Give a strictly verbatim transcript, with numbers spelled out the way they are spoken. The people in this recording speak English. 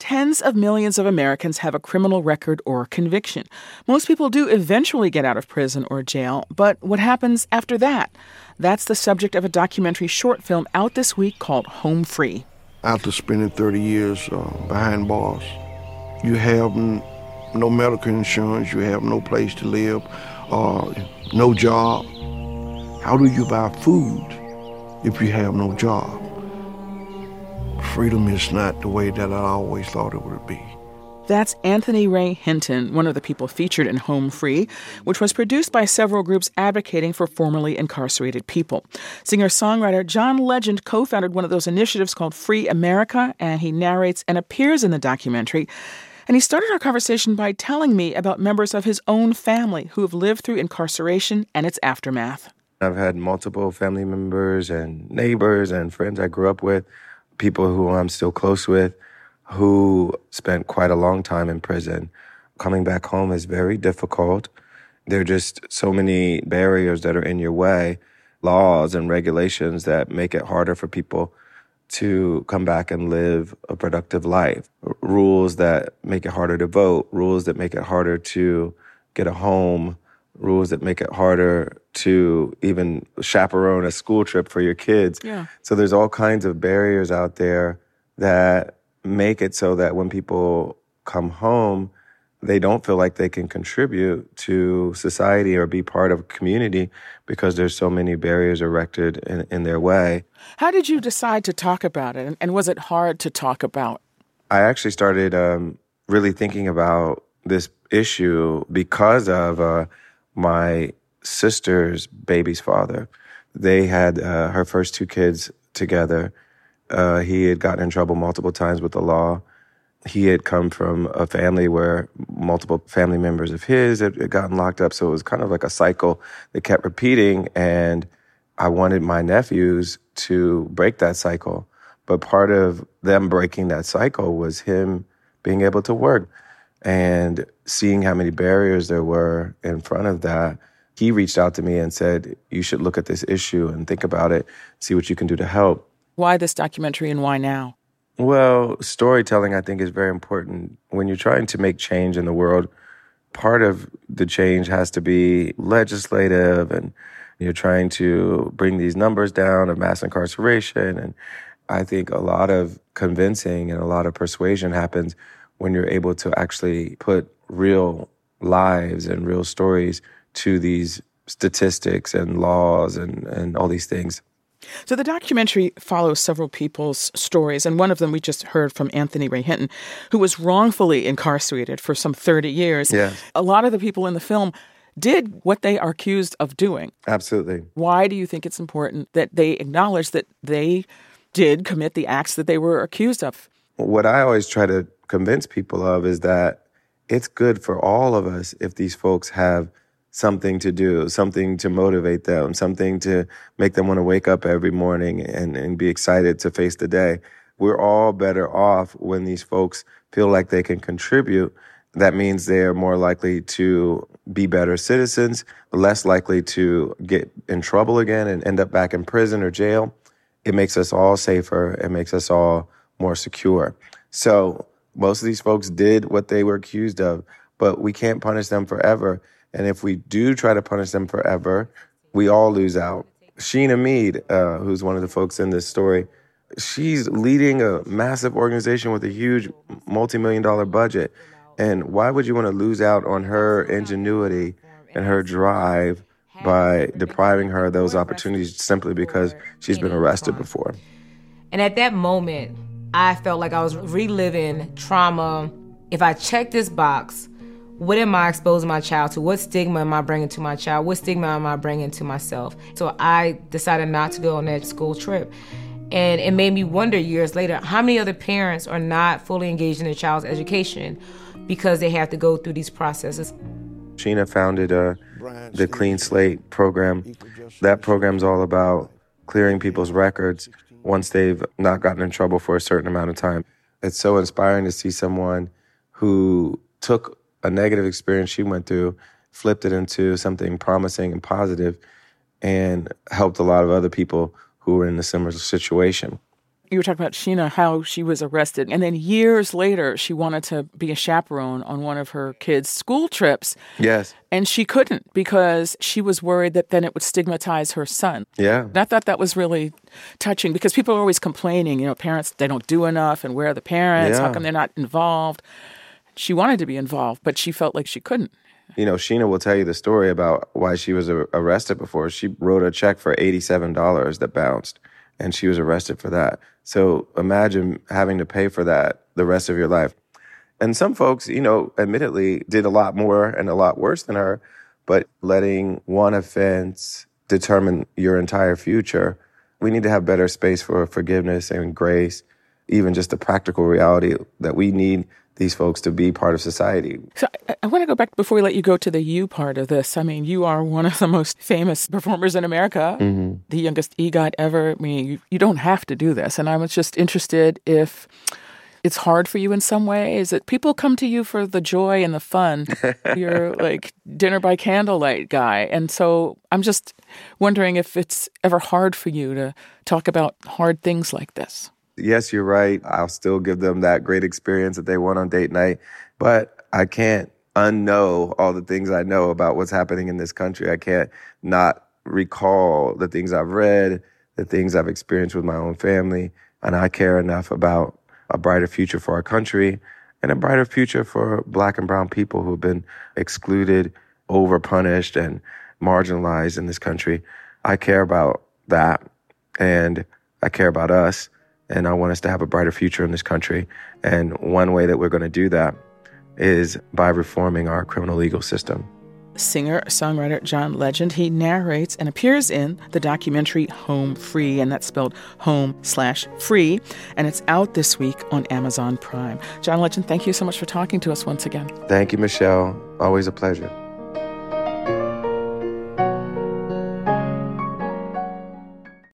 Tens of millions of Americans have a criminal record or conviction. Most people do eventually get out of prison or jail, but what happens after that? That's the subject of a documentary short film out this week called Home Free. After spending thirty years uh, behind bars, you have n- no medical insurance, you have no place to live, uh, no job. How do you buy food if you have no job? Freedom is not the way that I always thought it would be. That's Anthony Ray Hinton, one of the people featured in Home Free, which was produced by several groups advocating for formerly incarcerated people. Singer-songwriter John Legend co-founded one of those initiatives called Free America, and he narrates and appears in the documentary. And he started our conversation by telling me about members of his own family who have lived through incarceration and its aftermath. I've had multiple family members and neighbors and friends I grew up with, people who I'm still close with, who spent quite a long time in prison. Coming back home is very difficult. There are just so many barriers that are in your way, laws and regulations that make it harder for people to come back and live a productive life. Rules that make it harder to vote, rules that make it harder to get a home, rules that make it harder to even chaperone a school trip for your kids. Yeah. So there's all kinds of barriers out there that make it so that when people come home, they don't feel like they can contribute to society or be part of a community because there's so many barriers erected in, in their way. How did you decide to talk about it, and, and was it hard to talk about? I actually started um, really thinking about this issue because of uh, my sister's baby's father. They had uh, her first two kids together. Uh, he had gotten in trouble multiple times with the law. He had come from a family where multiple family members of his had, had gotten locked up, so it was kind of like a cycle that kept repeating, and I wanted my nephews to break that cycle. But part of them breaking that cycle was him being able to work. And seeing how many barriers there were in front of that, he reached out to me and said, you should look at this issue and think about it, see what you can do to help. Why this documentary and why now? Well, storytelling, I think, is very important. When you're trying to make change in the world, part of the change has to be legislative, and you're trying to bring these numbers down of mass incarceration. And I think a lot of convincing and a lot of persuasion happens when you're able to actually put real lives and real stories to these statistics and laws and, and all these things. So the documentary follows several people's stories, and one of them we just heard from Anthony Ray Hinton, who was wrongfully incarcerated for some thirty years. Yes. A lot of the people in the film did what they are accused of doing. Absolutely. Why do you think it's important that they acknowledge that they did commit the acts that they were accused of? What I always try to convince people of is that it's good for all of us if these folks have something to do, something to motivate them, something to make them want to wake up every morning and, and be excited to face the day. We're all better off when these folks feel like they can contribute. That means they're more likely to be better citizens, less likely to get in trouble again and end up back in prison or jail. It makes us all safer. It makes us all more secure. So most of these folks did what they were accused of, but we can't punish them forever. And if we do try to punish them forever, we all lose out. Sheena Mead, uh, who's one of the folks in this story, she's leading a massive organization with a huge multi-million dollar budget. And why would you want to lose out on her ingenuity and her drive by depriving her of those opportunities simply because she's been arrested before? And at that moment, I felt like I was reliving trauma. If I check this box, what am I exposing my child to? What stigma am I bringing to my child? What stigma am I bringing to myself? So I decided not to go on that school trip. And it made me wonder years later, how many other parents are not fully engaged in their child's education because they have to go through these processes? Sheena founded uh, the Clean Slate program. That program's all about clearing people's records once they've not gotten in trouble for a certain amount of time. It's so inspiring to see someone who took a negative experience she went through, flipped it into something promising and positive, and helped a lot of other people who were in a similar situation. You were talking about Sheena, how she was arrested. And then years later, she wanted to be a chaperone on one of her kids' school trips. Yes. And she couldn't because she was worried that then it would stigmatize her son. Yeah. And I thought that was really touching because people are always complaining, you know, parents, they don't do enough, and where are the parents? Yeah. How come they're not involved? She wanted to be involved, but she felt like she couldn't. You know, Sheena will tell you the story about why she was arrested before. She wrote a check for eighty-seven dollars that bounced, and she was arrested for that. So imagine having to pay for that the rest of your life. And some folks, you know, admittedly did a lot more and a lot worse than her, but letting one offense determine your entire future, we need to have better space for forgiveness and grace, even just the practical reality that we need these folks to be part of society. So I, I want to go back before we let you go to the you part of this. I mean, you are one of the most famous performers in America, mm-hmm. the youngest EGOT ever. I mean, you, you don't have to do this. And I was just interested if it's hard for you in some ways, that people come to you for the joy and the fun. You're like dinner by candlelight guy. And so I'm just wondering if it's ever hard for you to talk about hard things like this. Yes, you're right. I'll still give them that great experience that they want on date night. But I can't unknow all the things I know about what's happening in this country. I can't not recall the things I've read, the things I've experienced with my own family. And I care enough about a brighter future for our country and a brighter future for Black and brown people who have been excluded, overpunished, and marginalized in this country. I care about that, and I care about us. And I want us to have a brighter future in this country. And one way that we're going to do that is by reforming our criminal legal system. Singer-songwriter John Legend, he narrates and appears in the documentary Home Free, and that's spelled home slash free. And it's out this week on Amazon Prime. John Legend, thank you so much for talking to us once again. Thank you, Michelle. Always a pleasure.